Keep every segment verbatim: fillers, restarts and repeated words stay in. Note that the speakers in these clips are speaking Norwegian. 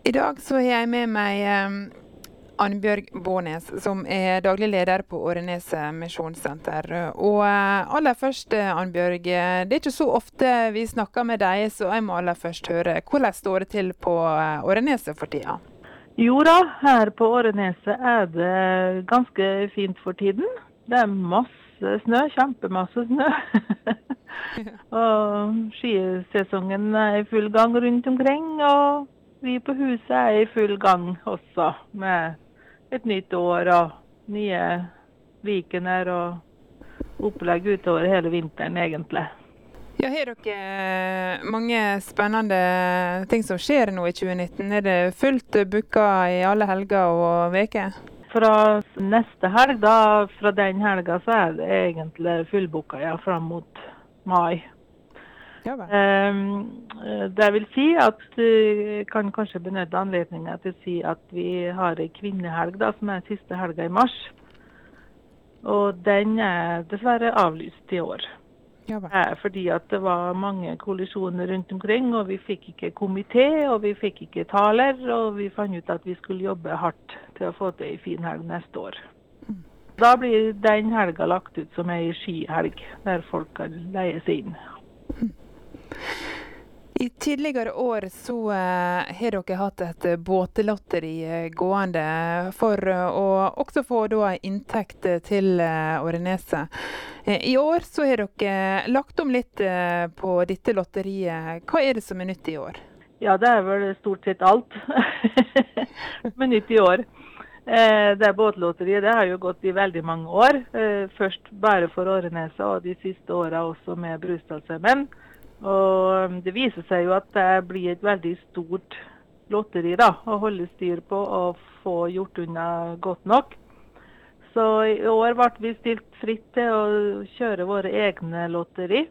I dag så har jeg med meg eh, Annbjørg Bårnes, som er daglig leder på Åreneset Misjonssenter. Og eh, aller først, eh, Annbjørg, eh, det er ikke så ofte vi snakker med deg, så jeg må aller først høre, hvordan står det til på eh, Åreneset for tida? Jo da, her på Åreneset er det ganske fint for tiden. Det er masse snø, kjempemasse snø. Og skisesongen er i full gang rundt omkring, og vi på huset er i full gang også, med et nytt år og nye weekender og opplegg utover hele vinteren egentlig. Ja, har dere mange spennende ting som skjer nå i tjue nitten? Er det fullt booka i alle helger og veker? Fra neste helg, da, fra den helga, så er det egentlig fullbooka, ja, fram mot mai. Ja, vel. Um, det vil si at jeg uh, kan kanskje benytte anledningen til å si at vi har en kvinnehelg, da, som er siste helga i mars. Og den er dessverre avlyst i år. Ja, vel. Eh, fordi at det var mange kollisjoner rundt omkring, og vi fikk ikke komité, og vi fikk ikke taler, og vi fant ut at vi skulle jobbe hardt til å få til en fin helg neste år. Mm. Da blir den helga lagt ut som en skihelg, der folk kan leie seg inn. Mm. I tidligere år så uh, har dere hatt et båtlotteri gående for uh, å også få da inntekt til uh, Åreneset. Uh, I år så har dere lagt om litt uh, på dette lotteriet. Hva er det som er nytt i år? Ja, det er vel stort sett alt som er nytt i år. Uh, det båtlotteriet det har jo gått i veldig mange år. Uh, først bare for Åreneset, og de siste årene også med Brusdalsheimen. Og det viser seg jo at det blir et veldig stort lotteri da, å holde styr på og få gjort unna godt nok. Så i år ble vi stilt fritt til å kjøre våre egne lotteri.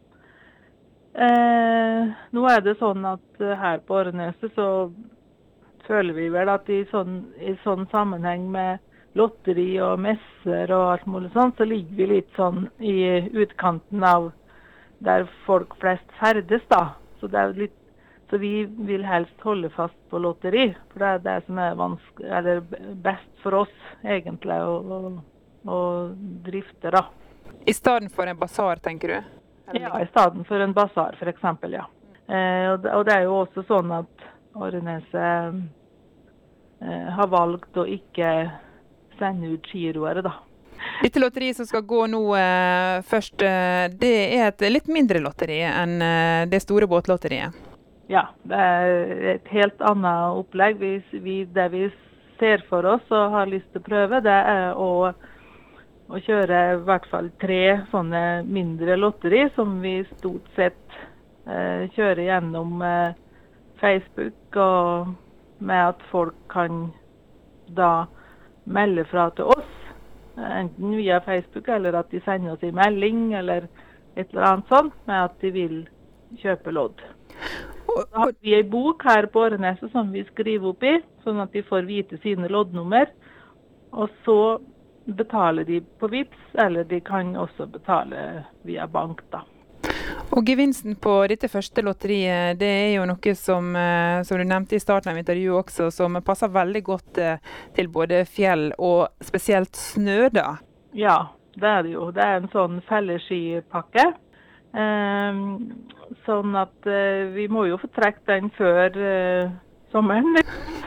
Eh, nå er det sånn at her på Åreneset så føler vi vel at i sånn, i sånn sammenheng med lotteri og messer og alt mulig sånn, så ligger vi litt sånn i utkanten av der folk flest ferdes da. Så, det er litt, så vi vil helst holde fast på lotteri, for det er det som er vanskelig, eller best for oss egentlig å, å, å drifte da. I stedet for en basar, tenker du? Eller? Ja, i stedet for en basar for eksempel, ja. Eh, og, det, og det er jo også sånn at Åreneset eh, har valgt å ikke sende ut giroer da. Dette lotteriet som skal gå nå eh, først, eh, det er et litt mindre lotteri enn eh, det store båtlotteriet. Ja, det er et helt annet opplegg. Vi, vi, det vi ser for oss og har lyst til å prøve, det er å, å kjøre i hvert fall tre sånne mindre lotteri som vi stort sett eh, kjører gjennom eh, Facebook, og med at folk kan da melde fra til oss. Enten via Facebook, eller at de sender oss en melding, eller et eller annet sånt, med at de vil kjøpe lodd. Så har vi en bok her på Åreneset som vi skriver opp i, sånn at de får vite sine loddnummer, og så betaler de på Vipps, eller de kan også betale via bank da. Og gevinsten på dette første lotteriet, det er jo noe som, som du nevnte i starten av intervjuet også, som passer veldig godt til både fjell og spesielt snø da. Ja, det er det jo. Det er en sånn felleskipakke. Um, sånn at uh, vi må jo få trekt den før uh, sommeren.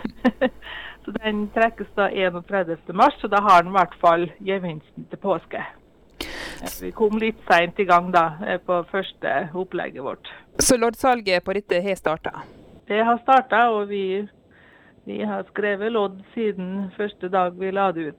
Så den trekkes da enogtredivte mars, så da har den i hvert fall gevinsten til påske. Vi kom litt sent i gang da, på første opplegget vårt. Så loddsalget på dette har startet? Det har startet, og vi, vi har skrevet lodd siden første dag vi la det ut.